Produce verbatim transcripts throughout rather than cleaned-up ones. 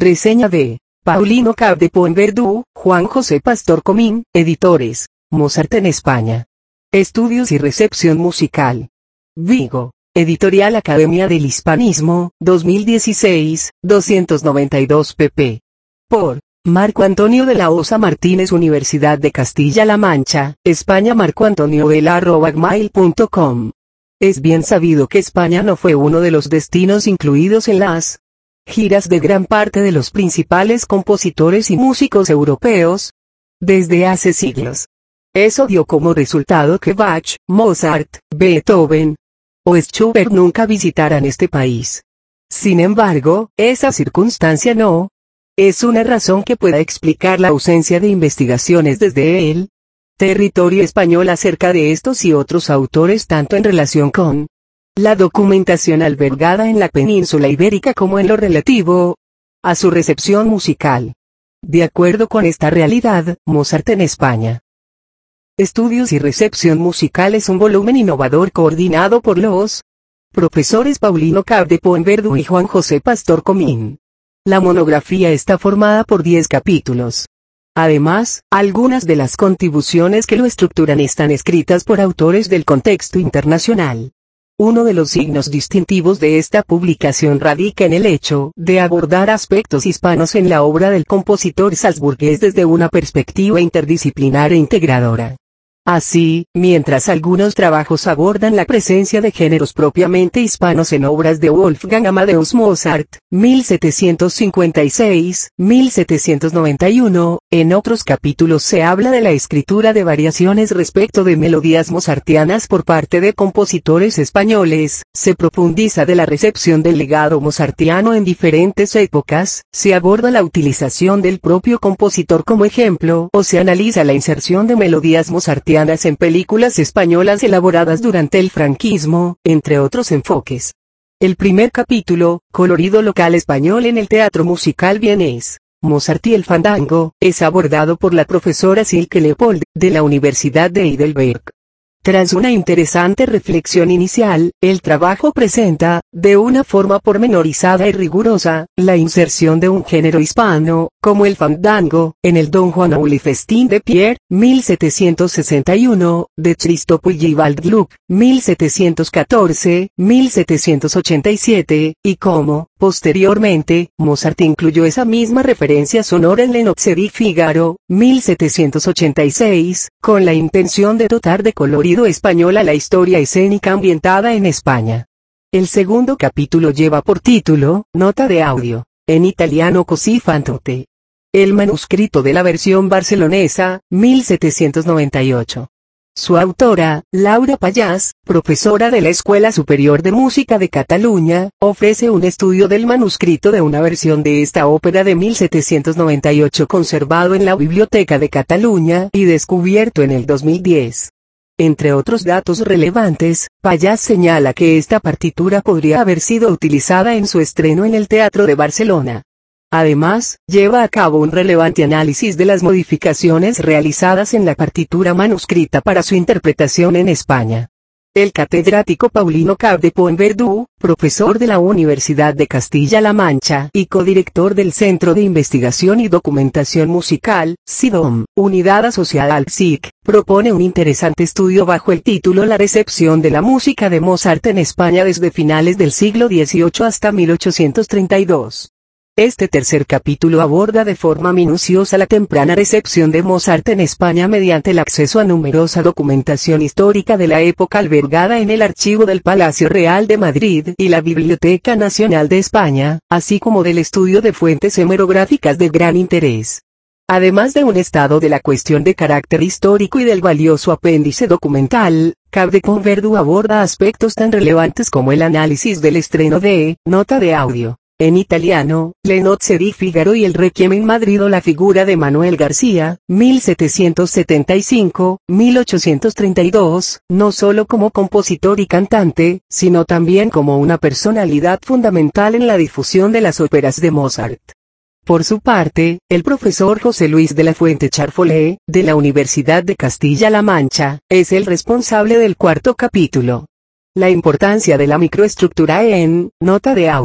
Reseña de Paulino Cabdepón Verdú, Juan José Pastor Comín, editores, Mozart en España. Estudios y recepción musical. Vigo, Editorial Academia del Hispanismo, dos mil dieciséis, doscientos noventa y dos pp. Por Marco Antonio de la Osa Martínez, Universidad de Castilla-La Mancha, España. marcoantoniovela arroba gmail punto com. Es bien sabido que España no fue uno de los destinos incluidos en las giras de gran parte de los principales compositores y músicos europeos desde hace siglos. Eso dio como resultado que Bach, Mozart, Beethoven o Schubert nunca visitaran este país. Sin embargo, esa circunstancia no es una razón que pueda explicar la ausencia de investigaciones desde el territorio español acerca de estos y otros autores, tanto en relación con la documentación albergada en la península ibérica como en lo relativo a su recepción musical. De acuerdo con esta realidad, Mozart en España. Estudios y recepción musical es un volumen innovador coordinado por los profesores Paulino Cabdepón Verdú y Juan José Pastor Comín. La monografía está formada por diez capítulos. Además, algunas de las contribuciones que lo estructuran están escritas por autores del contexto internacional. Uno de los signos distintivos de esta publicación radica en el hecho de abordar aspectos hispanos en la obra del compositor salzburgués desde una perspectiva interdisciplinar e integradora. Así, mientras algunos trabajos abordan la presencia de géneros propiamente hispanos en obras de Wolfgang Amadeus Mozart, mil setecientos cincuenta y seis a mil setecientos noventa y uno, en otros capítulos se habla de la escritura de variaciones respecto de melodías mozartianas por parte de compositores españoles, se profundiza de la recepción del legado mozartiano en diferentes épocas, se aborda la utilización del propio compositor como ejemplo o se analiza la inserción de melodías mozartianas en películas españolas elaboradas durante el franquismo, entre otros enfoques. El primer capítulo, colorido local español en el teatro musical vienés, Mozart y el fandango, es abordado por la profesora Silke Leopold, de la Universidad de Heidelberg. Tras una interesante reflexión inicial, el trabajo presenta, de una forma pormenorizada y rigurosa, la inserción de un género hispano, como el fandango, en el Don Juan ou le Festin de Pierre, mil setecientos sesenta y uno, de Christophe Willibald Gluck, mil setecientos catorce a mil setecientos ochenta y siete, y cómo, posteriormente, Mozart incluyó esa misma referencia sonora en Le Nozze di Figaro, mil setecientos ochenta y seis, con la intención de dotar de colorido español a la historia escénica ambientada en España. El segundo capítulo lleva por título, Nota de audio, en italiano Così fan tutte. El manuscrito de la versión barcelonesa, mil setecientos noventa y ocho. Su autora, Laura Pallás, profesora de la Escuela Superior de Música de Cataluña, ofrece un estudio del manuscrito de una versión de esta ópera de mil setecientos noventa y ocho conservado en la Biblioteca de Cataluña y descubierto en el dos mil diez. Entre otros datos relevantes, Pallás señala que esta partitura podría haber sido utilizada en su estreno en el Teatro de Barcelona. Además, lleva a cabo un relevante análisis de las modificaciones realizadas en la partitura manuscrita para su interpretación en España. El catedrático Paulino Cabdepón Verdú, profesor de la Universidad de Castilla-La Mancha y codirector del Centro de Investigación y Documentación Musical, CIDOM, unidad asociada al C I C, propone un interesante estudio bajo el título La recepción de la música de Mozart en España desde finales del siglo dieciocho hasta mil ochocientos treinta y dos. Este tercer capítulo aborda de forma minuciosa la temprana recepción de Mozart en España mediante el acceso a numerosa documentación histórica de la época albergada en el archivo del Palacio Real de Madrid y la Biblioteca Nacional de España, así como del estudio de fuentes hemerográficas de gran interés. Además de un estado de la cuestión de carácter histórico y del valioso apéndice documental, Cabdepón Verdú aborda aspectos tan relevantes como el análisis del estreno de Nota de audio en italiano, Le Nozze di Figaro y el Requiem en Madrid o la figura de Manuel García, mil setecientos setenta y cinco a mil ochocientos treinta y dos, no solo como compositor y cantante, sino también como una personalidad fundamental en la difusión de las óperas de Mozart. Por su parte, el profesor José Luis de la Fuente Charfolé, de la Universidad de Castilla-La Mancha, es el responsable del cuarto capítulo. La importancia de la microestructura en Nota de audio.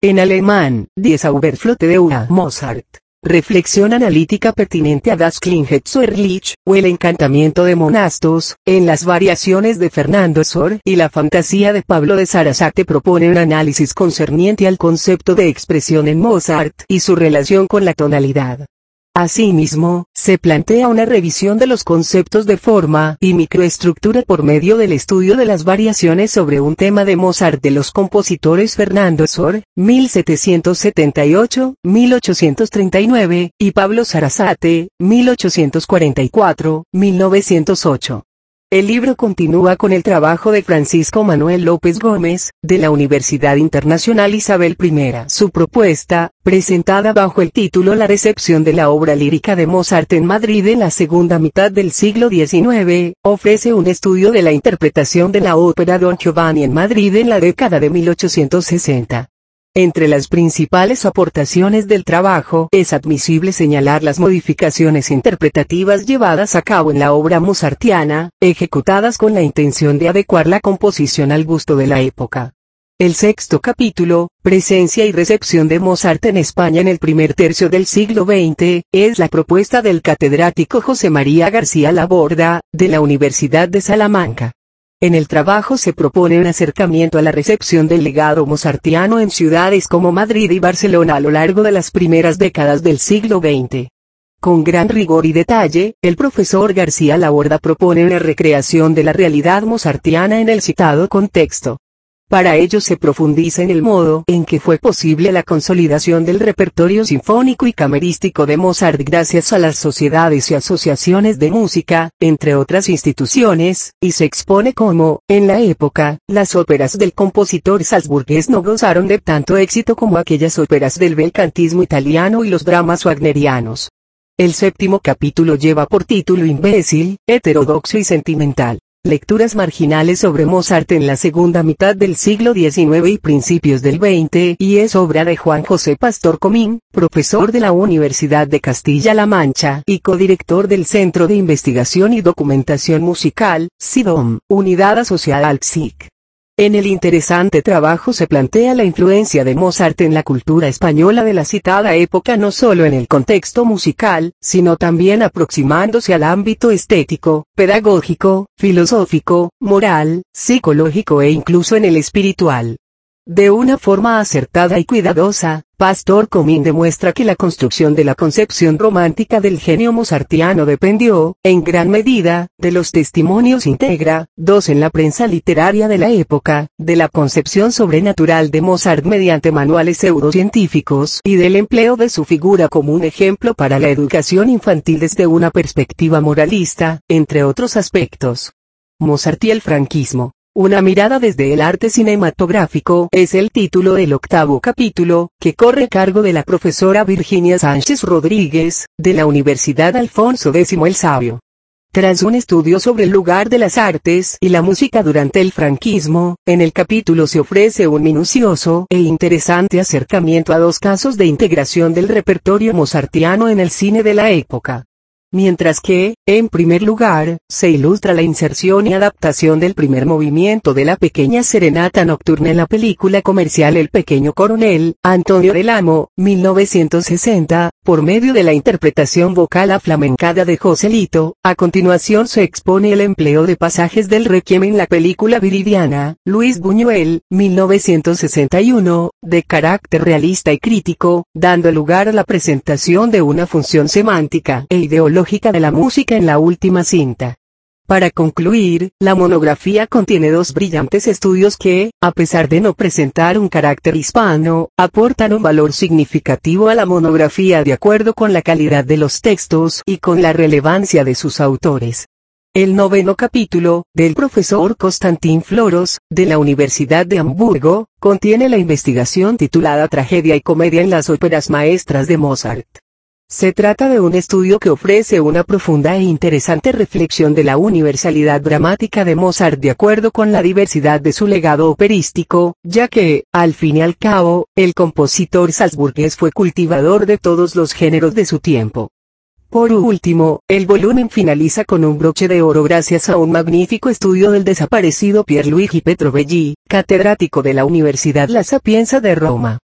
En alemán, Die Zauberflöte de Mozart. Reflexión analítica pertinente a Das Klingende so herrlich, o El encantamiento de Monastos, en las variaciones de Fernando Sor y la fantasía de Pablo de Sarasate propone un análisis concerniente al concepto de expresión en Mozart y su relación con la tonalidad. Asimismo, se plantea una revisión de los conceptos de forma y microestructura por medio del estudio de las variaciones sobre un tema de Mozart de los compositores Fernando Sor, mil setecientos setenta y ocho a mil ochocientos treinta y nueve, y Pablo Sarasate, mil ochocientos cuarenta y cuatro a mil novecientos ocho. El libro continúa con el trabajo de Francisco Manuel López Gómez, de la Universidad Internacional Isabel I. Su propuesta, presentada bajo el título La recepción de la obra lírica de Mozart en Madrid en la segunda mitad del siglo diecinueve, ofrece un estudio de la interpretación de la ópera Don Giovanni en Madrid en la década de mil ochocientos sesenta. Entre las principales aportaciones del trabajo es admisible señalar las modificaciones interpretativas llevadas a cabo en la obra mozartiana, ejecutadas con la intención de adecuar la composición al gusto de la época. El sexto capítulo, Presencia y recepción de Mozart en España en el primer tercio del siglo veinte, es la propuesta del catedrático José María García Laborda, de la Universidad de Salamanca. En el trabajo se propone un acercamiento a la recepción del legado mozartiano en ciudades como Madrid y Barcelona a lo largo de las primeras décadas del siglo veinte. Con gran rigor y detalle, el profesor García Laborda propone una recreación de la realidad mozartiana en el citado contexto. Para ello se profundiza en el modo en que fue posible la consolidación del repertorio sinfónico y camerístico de Mozart gracias a las sociedades y asociaciones de música, entre otras instituciones, y se expone cómo, en la época, las óperas del compositor salzburgués no gozaron de tanto éxito como aquellas óperas del bel cantismo italiano y los dramas wagnerianos. El séptimo capítulo lleva por título Imbécil, heterodoxo y sentimental. Lecturas marginales sobre Mozart en la segunda mitad del siglo diecinueve y principios del veinte, y es obra de Juan José Pastor Comín, profesor de la Universidad de Castilla-La Mancha y codirector del Centro de Investigación y Documentación Musical, CIDOM, unidad asociada al C I C. En el interesante trabajo se plantea la influencia de Mozart en la cultura española de la citada época no solo en el contexto musical, sino también aproximándose al ámbito estético, pedagógico, filosófico, moral, psicológico e incluso en el espiritual. De una forma acertada y cuidadosa, Pastor Comín demuestra que la construcción de la concepción romántica del genio mozartiano dependió, en gran medida, de los testimonios íntegra, dos en la prensa literaria de la época, de la concepción sobrenatural de Mozart mediante manuales pseudocientíficos y del empleo de su figura como un ejemplo para la educación infantil desde una perspectiva moralista, entre otros aspectos. Mozart y el franquismo. Una mirada desde el arte cinematográfico es el título del octavo capítulo, que corre a cargo de la profesora Virginia Sánchez Rodríguez, de la Universidad Alfonso X el Sabio. Tras un estudio sobre el lugar de las artes y la música durante el franquismo, en el capítulo se ofrece un minucioso e interesante acercamiento a dos casos de integración del repertorio mozartiano en el cine de la época. Mientras que, en primer lugar, se ilustra la inserción y adaptación del primer movimiento de la pequeña serenata nocturna en la película comercial El Pequeño Coronel, Antonio del Amo, mil novecientos sesenta, por medio de la interpretación vocal aflamencada de Joselito. A continuación se expone el empleo de pasajes del Requiem en la película Viridiana, Luis Buñuel, mil novecientos sesenta y uno, de carácter realista y crítico, dando lugar a la presentación de una función semántica e ideológica de la música en la última cinta. Para concluir, la monografía contiene dos brillantes estudios que, a pesar de no presentar un carácter hispano, aportan un valor significativo a la monografía de acuerdo con la calidad de los textos y con la relevancia de sus autores. El noveno capítulo, del profesor Constantín Floros, de la Universidad de Hamburgo, contiene la investigación titulada Tragedia y comedia en las óperas maestras de Mozart. Se trata de un estudio que ofrece una profunda e interesante reflexión de la universalidad dramática de Mozart de acuerdo con la diversidad de su legado operístico, ya que, al fin y al cabo, el compositor salzburgués fue cultivador de todos los géneros de su tiempo. Por último, el volumen finaliza con un broche de oro gracias a un magnífico estudio del desaparecido Pierluigi Petrovelli, catedrático de la Universidad La Sapienza de Roma.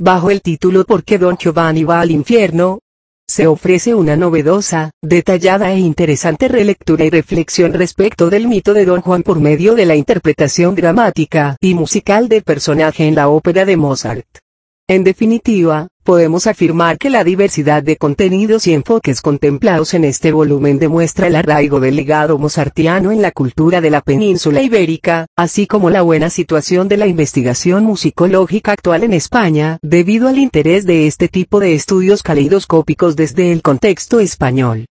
bajo el título ¿Por qué Don Giovanni va al infierno?, se ofrece una novedosa, detallada e interesante relectura y reflexión respecto del mito de Don Juan por medio de la interpretación dramática y musical del personaje en la ópera de Mozart. En definitiva, podemos afirmar que la diversidad de contenidos y enfoques contemplados en este volumen demuestra el arraigo del legado mozartiano en la cultura de la península ibérica, así como la buena situación de la investigación musicológica actual en España, debido al interés de este tipo de estudios caleidoscópicos desde el contexto español.